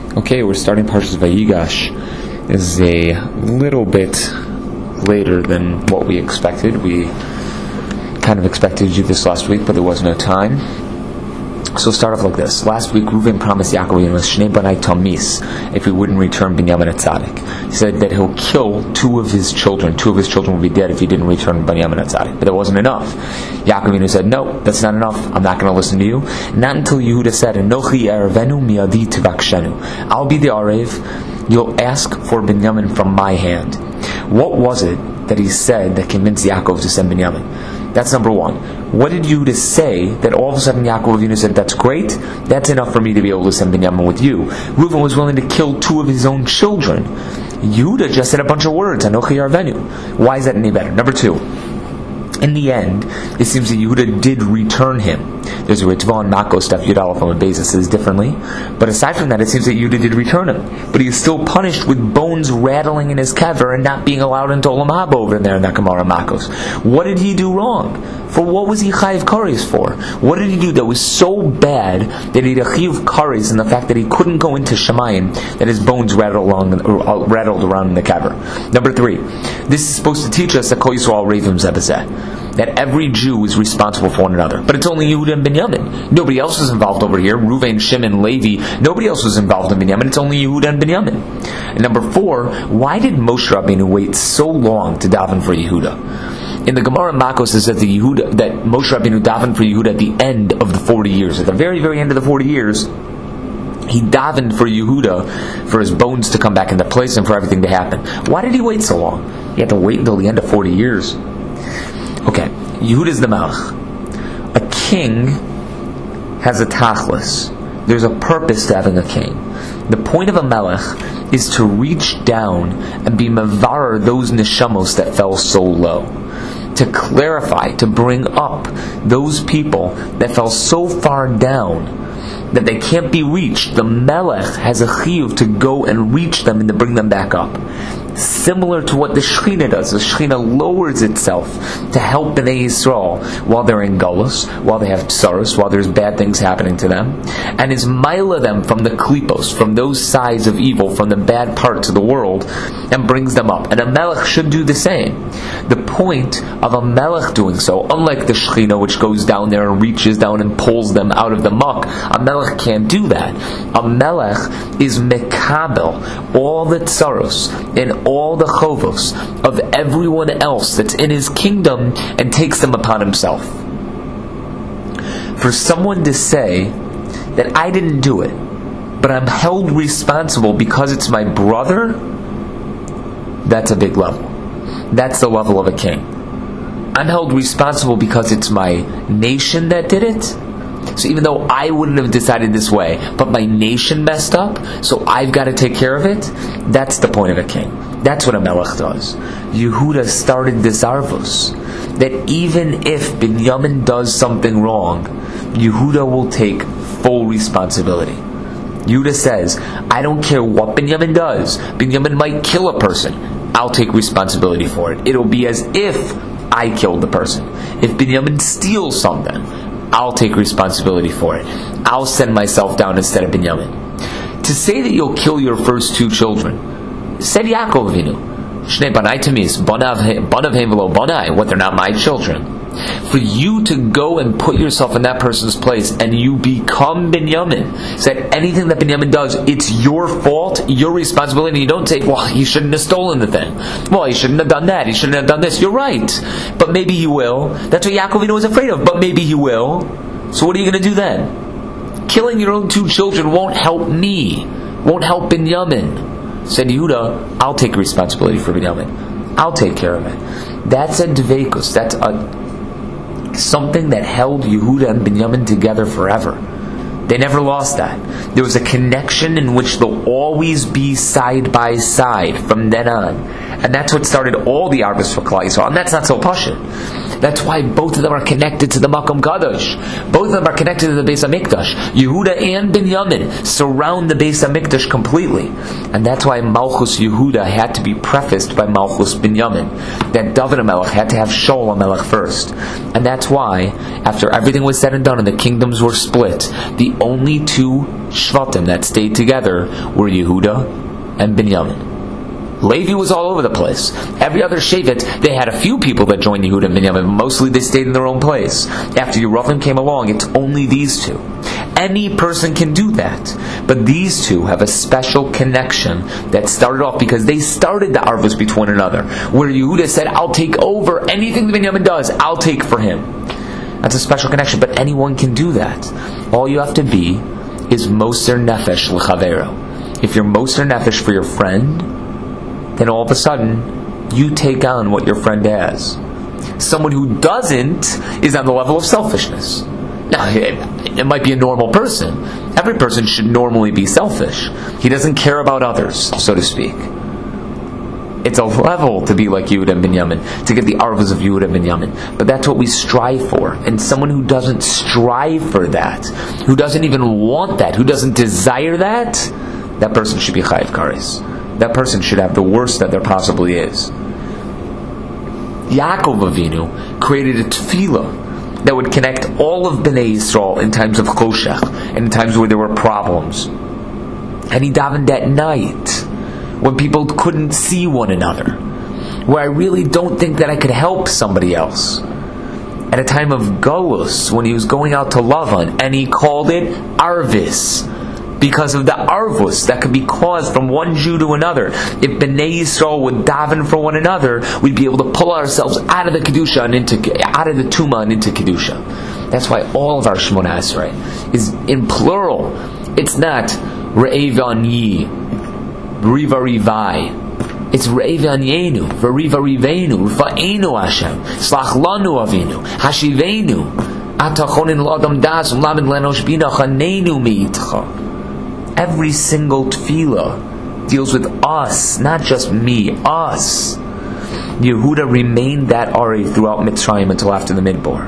Okay, we're starting Parshas Vayigash. This is a little bit later than what we expected. We kind of expected to do this last week, but there was no time. So we'll start off like this. Last week, Reuven promised Yaakov Shnei Banai Tamis if he wouldn't return Binyamin at Tzaddik. He said that he'll kill two of his children. Two of his children will be dead if he didn't return Binyamin at Tzaddik. But that wasn't enough. Yaakov said, no, that's not enough. I'm not going to listen to you. Not until Yehuda said, Enochi erevenu miadi tivakshenu. I'll be the Arev. You'll ask for Binyamin from my hand. What was it that he said that convinced Yaakov to send Binyamin? That's number one. What did Yehuda say that all of a sudden Yaakov Avinu said, that's great, that's enough for me to be able to send Binyamin with you? Reuven was willing to kill two of his own children. Yehuda just said a bunch of words, Anochi Arvenu. Why is that any better? Number two, in the end, it seems that Yehuda did return him. There's a Ritva and Mako stuff, Yud Aleph on Beis says differently. But aside from that, it seems that Yehuda did return him. But he is still punished with bones rattling in his kever and not being allowed into Olam Haba over there in that Gemara Makos. What did he do wrong? For what was he chayiv kares for? What did he do that was so bad that he had a chayiv kares in the fact that he couldn't go into Shemayim, that his bones rattled around in the kever? Number three, this is supposed to teach us that Kol Yisrael Revim Zebazeh, that every Jew is responsible for one another. But it's only Yehuda and Binyamin. Nobody else was involved over here. Reuven, Shimon, Levi. Nobody else was involved in Binyamin. It's only Yehuda and Binyamin. And number four, why did Moshe Rabbeinu wait so long to daven for Yehuda? In the Gemara Makos it says that Moshe Rabbeinu davened for Yehuda at the end of the 40 years. At the very, very end of the 40 years, he davened for Yehuda for his bones to come back into place and for everything to happen. Why did he wait so long? He had to wait until the end of 40 years. Okay, Yehuda is the Melech. A king has a tachlis. There's a purpose to having a king. The point of a Melech is to reach down and be mevarer those neshamos that fell so low. To clarify, to bring up those people that fell so far down that they can't be reached. The Melech has a chiyuv to go and reach them and to bring them back up. Similar to what the Shekhinah does. The Shekhinah lowers itself to help Bnei Yisrael while they're in Golus, while they have tsaros, while there's bad things happening to them, and is maila them from the klipos, from those sides of evil, from the bad parts of the world, and brings them up. And a Melech should do the same. The point of a Melech doing so, unlike the Shekhinah which goes down there and reaches down and pulls them out of the muck, a Melech can't do that. A Melech is mekabel all the tsaros and all the chovos of everyone else that's in his kingdom and takes them upon himself. For someone to say that I didn't do it, but I'm held responsible because it's my brother, that's a big level. That's the level of a king. I'm held responsible because it's my nation that did it. So even though I wouldn't have decided this way, but my nation messed up, so I've got to take care of it, that's the point of a king. That's what a Melech does. Yehuda started this arvus, that even if Binyamin does something wrong, Yehuda will take full responsibility. Yehuda says, I don't care what Binyamin does. Binyamin might kill a person. I'll take responsibility for it. It'll be as if I killed the person. If Binyamin steals something, I'll take responsibility for it. I'll send myself down instead of Binyamin. To say that you'll kill your first two children, said Yaakov Avinu, Shnei Banai Tamis, Banav Heim V'lo Banai, what, they're not my children. For you to go and put yourself in that person's place and you become Binyamin, said anything that Binyamin does, it's your fault, your responsibility, and you don't say, well, he shouldn't have stolen the thing. Well, he shouldn't have done that, he shouldn't have done this. You're right. But maybe he will. That's what Yaakov Avinu was afraid of. But maybe he will. So what are you going to do then? Killing your own two children won't help me, won't help Binyamin. Said Yehuda, I'll take responsibility for Binyamin. I'll take care of it. That's a dveikus. That's something that held Yehuda and Binyamin together forever. They never lost that. There was a connection in which they'll always be side by side from then on. And that's what started all the arvus for Klal Yisrael. And that's not so pashut. That's why both of them are connected to the Makom Kadosh. Both of them are connected to the Beis HaMikdash. Yehuda and Binyamin surround the Beis HaMikdash completely. And that's why Malchus Yehuda had to be prefaced by Malchus Binyamin. That David HaMelech had to have Shaul HaMelech first. And that's why, after everything was said and done and the kingdoms were split, the only two Shvatim that stayed together were Yehuda and Binyamin. Levi was all over the place. Every other Shevet, they had a few people that joined Yehuda and Binyamin, but mostly they stayed in their own place. After Yerucham came along, it's only these two. Any person can do that. But these two have a special connection that started off because they started the Arvus between one another. Where Yehuda said, I'll take over anything that Binyamin does, I'll take for him. That's a special connection, but anyone can do that. All you have to be is Moser Nefesh L'Chavero. If you're Moser Nefesh for your friend, then all of a sudden, you take on what your friend has. Someone who doesn't is on the level of selfishness. Now, it might be a normal person. Every person should normally be selfish. He doesn't care about others, so to speak. It's a level to be like Yehuda and Binyamin, to get the arvas of Yehuda and Binyamin. But that's what we strive for. And someone who doesn't strive for that, who doesn't even want that, who doesn't desire that, that person should be Chayiv Kares. That person should have the worst that there possibly is. Yaakov Avinu created a tefillah that would connect all of Bnei Yisrael in times of choshech, and in times where there were problems. And he davened at night, when people couldn't see one another, where I really don't think that I could help somebody else. At a time of Golus, when he was going out to Lavan, and he called it Arvis, because of the arvus that could be caused from one Jew to another. If Bnei Yisrael would daven for one another, we'd be able to pull ourselves out of the Kedusha and out of the Tumah and into Kedusha. That's why all of our Shemona Esrei is in plural. It's not Re'ev Ani, Riva Rivai. It's Re'ev Anyenu, Riva Rivenu, Rifa'enu Hashem, Slach Lanu Avinu, Hashivenu, Atachonin L'Adam Das, Lamed Lenosh Bina Chanenu Meitcha. Every single tefillah deals with us, not just me, us. Yehuda remained that Ari throughout Mitzrayim until after the Midbar.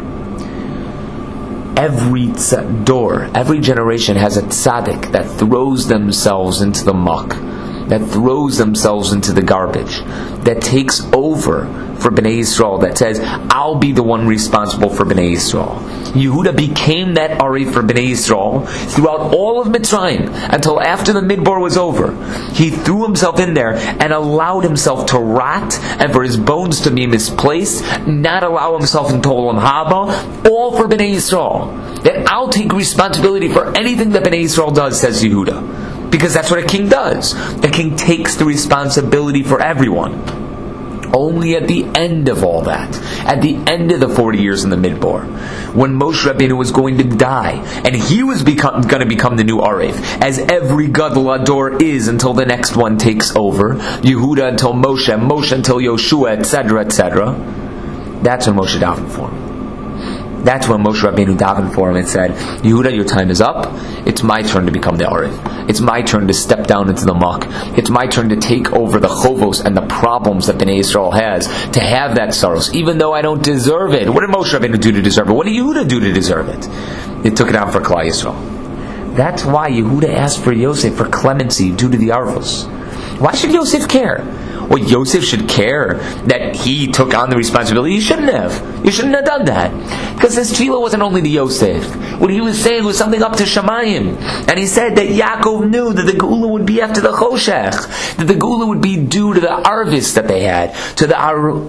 Every generation has a tzaddik that throws themselves into the muck, that throws themselves into the garbage, that takes over for Bnei Yisrael, that says, I'll be the one responsible for Bnei Yisrael. Yehuda became that Ari for Bnei Yisrael throughout all of Mitzrayim until after the Midbar was over. He threw himself in there and allowed himself to rot and for his bones to be misplaced, not allow himself into Olam Haba, all for Bnei Yisrael. That I'll take responsibility for anything that Bnei Yisrael does, says Yehuda. Because that's what a king does. A king takes the responsibility for everyone. Only at the end of all that, at the end of the 40 years in the Midbar, when Moshe Rabbeinu was going to die, and he was going to become the new Arev, as every Gadol Ador is until the next one takes over, Yehuda until Moshe, Moshe until Yoshua, etc., etc. That's when Moshe davened for him. That's when Moshe Rabbeinu davened for him and said, Yehuda, your time is up. It's my turn to become the Arev. It's my turn to step down into the muck. It's my turn to take over the chovos and the problems that Bnei Yisrael has, to have that sorrows, even though I don't deserve it. What did Moshe Rabbeinu do to deserve it? What did Yehuda do to deserve it? It took it on for Klal Yisrael. That's why Yehuda asked for Yosef for clemency due to the Arvos. Why should Yosef care? Well, Yosef should care that he took on the responsibility. You shouldn't have. You shouldn't have done that. Because this tefillah wasn't only to Yosef. What he was saying was something up to Shamayim. And he said that Yaakov knew that the Geula would be after the Choshech. That the Geula would be due to the Arvis that they had. To the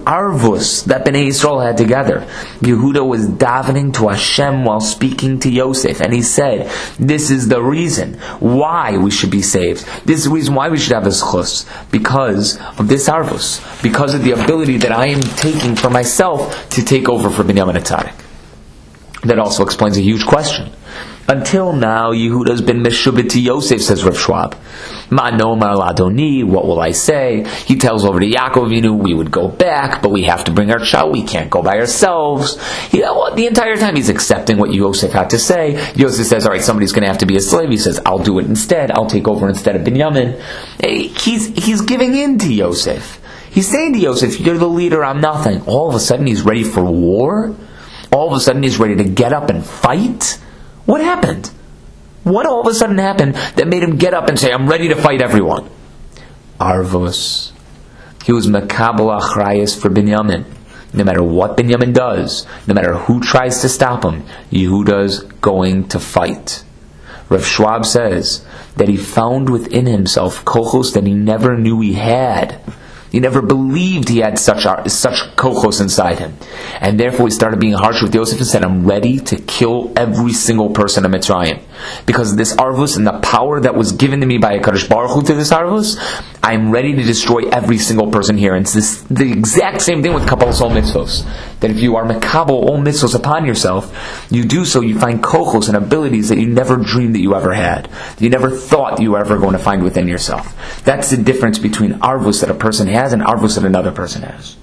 Arvus that Bnei Yisrael had together. Yehuda was davening to Hashem while speaking to Yosef. And he said, this is the reason why we should be saved. This is the reason why we should have this chus. Because of this arvus, because of the ability that I am taking for myself to take over for Binyamin Tzaddik. That also explains a huge question. Until now, Yehuda's been meshubit to Yosef, says Rav Schwab. Ma nomar ladoni, what will I say? He tells over to Yaakov Avinu, we would go back, but we have to bring our child, we can't go by ourselves. The entire time he's accepting what Yosef had to say. Yosef says, alright, somebody's going to have to be a slave. He says, I'll do it instead, I'll take over instead of Binyamin. He's giving in to Yosef. He's saying to Yosef, you're the leader, I'm nothing. All of a sudden he's ready for war? All of a sudden he's ready to get up and fight? What happened? What all of a sudden happened that made him get up and say, I'm ready to fight everyone? Arvus. He was Makabel Achrayas for Binyamin. No matter what Binyamin does, no matter who tries to stop him, Yehuda's going to fight. Rav Schwab says that he found within himself kochos that he never knew he had. He never believed he had such kochos inside him. And therefore he started being harsh with Yosef and said, I'm ready to kill every single person in Mitzrayim. Because of this arvus and the power that was given to me by HaKadosh Baruch Hu to this arvus, I'm ready to destroy every single person here. And it's the exact same thing with Kabbalah Sol Mitzvos. That if you are Mekabel all mitzvos upon yourself, you do so, you find kochos and abilities that you never dreamed that you ever had. That you never thought you were ever going to find within yourself. That's the difference between arvus that a person has and arvus that another person has.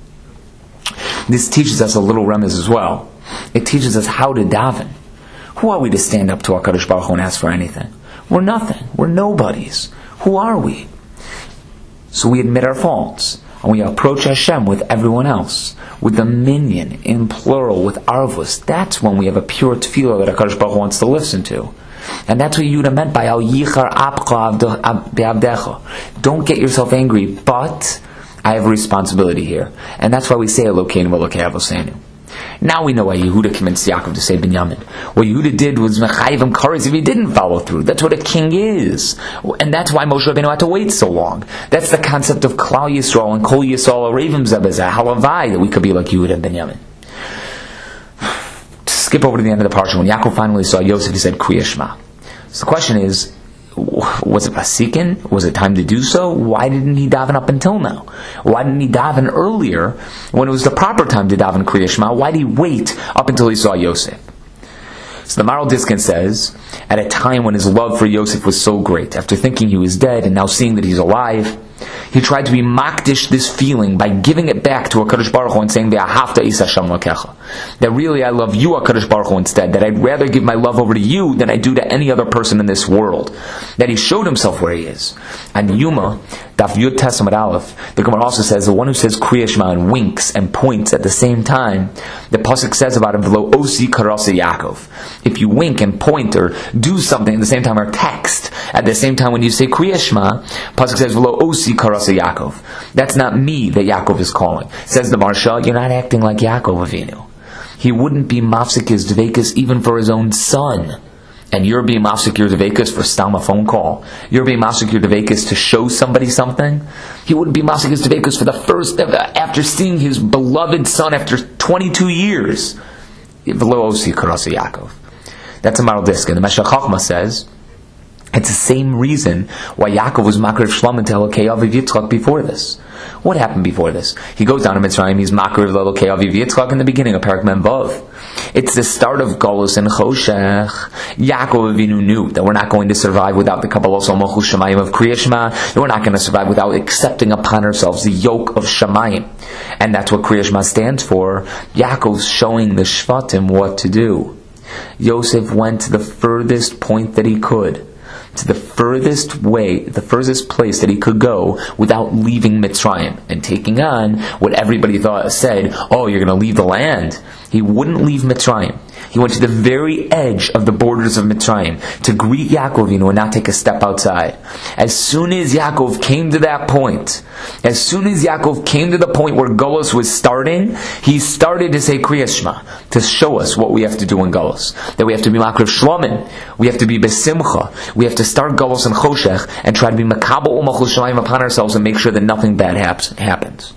This teaches us a little remez as well. It teaches us how to daven. Who are we to stand up to HaKadosh Baruch Hu and ask for anything? We're nothing. We're nobodies. Who are we? So we admit our faults. And we approach Hashem with everyone else. With the minyan, in plural, with arvus. That's when we have a pure tefillah that HaKadosh Baruch Hu wants to listen to. And that's what Yehuda meant by Al Yichar Apcha Be'avdecha. Don't get yourself angry, but I have a responsibility here. And that's why we say Elokeinu Elokei Avosenu. Now we know why Yehuda convinced Yaakov to say Binyamin. What Yehuda did was mechayiv him kares if he didn't follow through. That's what a king is. And that's why Moshe Rabbeinu had to wait so long. That's the concept of Klal Yisrael and Kol Yisrael Arevim Zebezah, halavai, that we could be like Yehuda and Binyamin. To skip over to the end of the parsha, when Yaakov finally saw Yosef, he said, Kriya Shema. So the question is, was it Vasikin? Was it time to do so? Why didn't he daven up until now? Why didn't he daven earlier when it was the proper time to daven Kriya Shema? Why did he wait up until he saw Yosef? So the Maral Diskin says, at a time when his love for Yosef was so great, after thinking he was dead and now seeing that he's alive, he tried to be makdish this feeling by giving it back to HaKadosh Baruch Hu and saying, that really I love you, HaKadosh Baruch Hu, instead. That I'd rather give my love over to you than I do to any other person in this world. That he showed himself where he is. And Yuma, Daf Yud Tesamad Aleph, the Gemara also says, the one who says Kriya Shema and winks and points at the same time, the Pasuk says about him, V'lo osi karasa Yaakov. If you wink and point or do something at the same time, or text at the same time when you say Kriya Shema, Pasuk says, V'lo osi karasa Yaakov. That's not me that Yaakov is calling. Says the Marsha, you're not acting like Yaakov Avinu. He wouldn't be mafsik his dvekas even for his own son. And you're being mafsik your dvekas for stam a phone call. You're being mafsik your dvekas to show somebody something. He wouldn't be mafsik his dvekas for the first, after seeing his beloved son after 22 years. That's a Maral Diskin. The Meshech Chochmah says, it's the same reason why Yaakov was Makriv Shlomo to Elokei Aviv Yitzchak before this. What happened before this? He goes down to Mitzrayim, he's Makriv Elokei Aviv Yitzchak in the beginning of Perek Mem Vav. It's the start of Golus and Choshech. Yaakov Avinu knew that we're not going to survive without the Kabbalah Sol Malchus Shamayim of Kriya Shema, and we're not going to survive without accepting upon ourselves the yoke of Shamayim. And that's what Kriya Shema stands for. Yaakov's showing the Shvatim what to do. Yosef went to the furthest point that he could, to the furthest place that he could go without leaving Mitzrayim and taking on what everybody said, oh, you're going to leave the land. He wouldn't leave Mitzrayim. He went to the very edge of the borders of Mitzrayim to greet Yaakov Avinu and not take a step outside. As soon as Yaakov came to that point, as soon as Yaakov came to the point where Golus was starting, he started to say Kriya Shema to show us what we have to do in Golus. That we have to be Makriv Shlomin, we have to be Besimcha, we have to start Golus and Choshech and try to be Makabel U'Malchus Shamayim upon ourselves and make sure that nothing bad happens.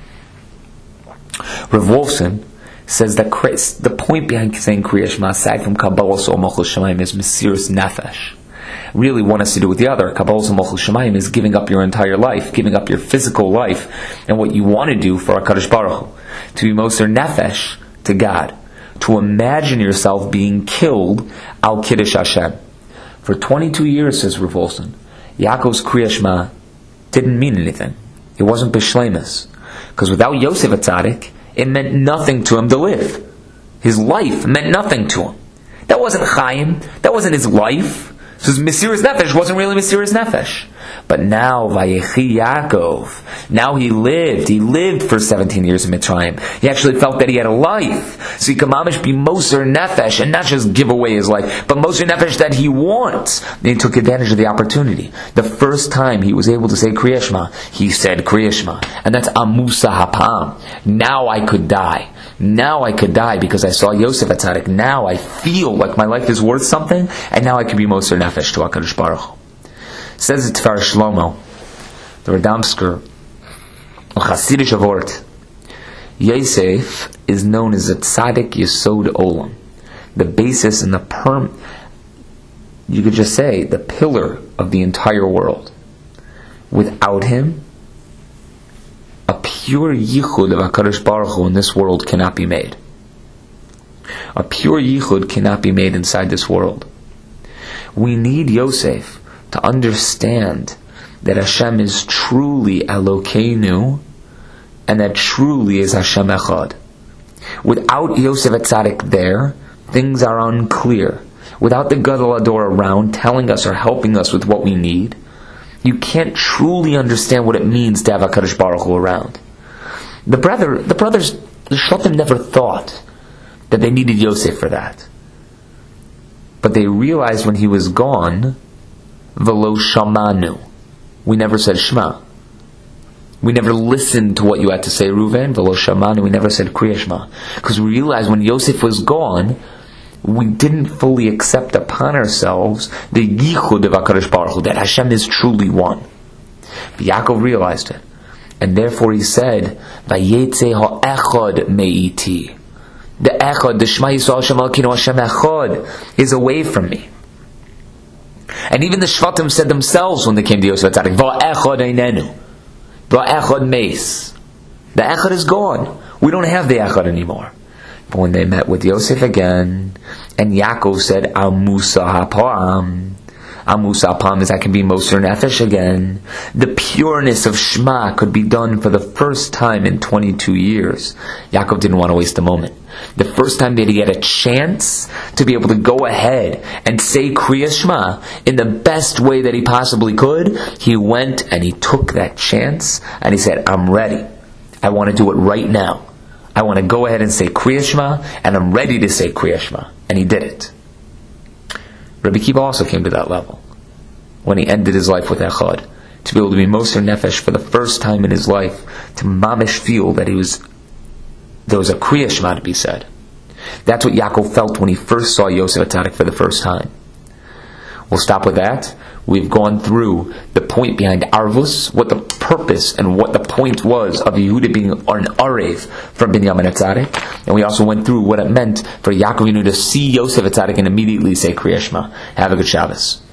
Rav Wolfson says that the point behind saying Kriya Shema, aside from Kabbalah Sol Malchus Shamayim, is Mesiras Nefesh. Really, one has to do with the other. Kabbalah Sol Malchus Shamayim is giving up your entire life, giving up your physical life, and what you want to do for HaKadosh Baruch Hu. To be Moser Nefesh to God. to imagine yourself being killed al Kiddush Hashem. For 22 years, says Rav Olson, Yaakov's Kriya Shema didn't mean anything. It wasn't Bishlemus. Because without Yosef HaTzadik, it meant nothing to him to live. His life meant nothing to him. That wasn't Chaim. That wasn't his life. So his Mesiras Nefesh wasn't really Mesiras Nefesh. But now, Vayechi Yaakov, now he lived for 17 years in Mitzrayim. He actually felt that he had a life. So he could mamish be Moser Nefesh, and not just give away his life, but Moser Nefesh that he wants. And he took advantage of the opportunity. The first time he was able to say Kriya Shema, he said Kriya Shema. And that's Amusa Hapam. Now I could die. Now I could die because I saw Yosef HaTzadik. Now I feel like my life is worth something, and now I can be Moser Nefesh to HaKadosh Baruch Hu. Says it Tvar Shlomo, the Radomsker, Chasidish Avort. Yosef is known as a Tzadik Yesod Olam, the basis and the you could just say, the pillar of the entire world. Without him, a pure yichud of HaKadosh Baruch Hu in this world cannot be made. A pure yichud cannot be made inside this world. We need Yosef to understand that Hashem is truly Elokeinu, and that truly is Hashem Echad. Without Yosef HaTzadik there, things are unclear. Without the Gadol Ador around telling us or helping us with what we need, you can't truly understand what it means to have HaKadosh Baruch Hu around. The brothers, the Shlotim never thought that they needed Yosef for that. But they realized when he was gone, V'lo shamanu. We never said Shema. We never listened to what you had to say, Reuven. V'lo shamanu. We never said Kriya Shema. Because we realized when Yosef was gone, we didn't fully accept upon ourselves the yichud of HaKadosh Baruch Hu, that Hashem is truly one. But Yaakov realized it. And therefore he said, Vayetze ha'echad me'iti. The echad, the Shema Yisrael Hashem Elokeinu Hashem echad, is away from me. And even the Shvatim said themselves when they came to Yosef HaTzadik, Va'echad einenu. Va'echad meis. The echad is gone. We don't have the echad anymore. But when they met with Yosef again, and Yaakov said, Amusa hapam. Amusa hapam is I can be Moser Nefesh again. The pureness of Shema could be done for the first time in 22 years. Yaakov didn't want to waste a moment. The first time that he had a chance to be able to go ahead and say Kriya Shema in the best way that he possibly could, he went and he took that chance and he said, I'm ready. I want to do it right now. I want to go ahead and say Kriya Shema, and I'm ready to say Kriya Shema. And he did it. Rabbi Kiva also came to that level when he ended his life with Echad, to be able to be Moser Nefesh for the first time in his life, to mamish feel that there was a Kriya Shema to be said. That's what Yaakov felt when he first saw Yosef HaTzadik for the first time. We'll stop with that. We've gone through the point behind Arvus, what the purpose and what the point was of Yehuda being an Arev from Binyamin HaTzadik. And we also went through what it meant for Yaakov to see Yosef HaTzadik and immediately say Kriya Shema. Have a good Shabbos.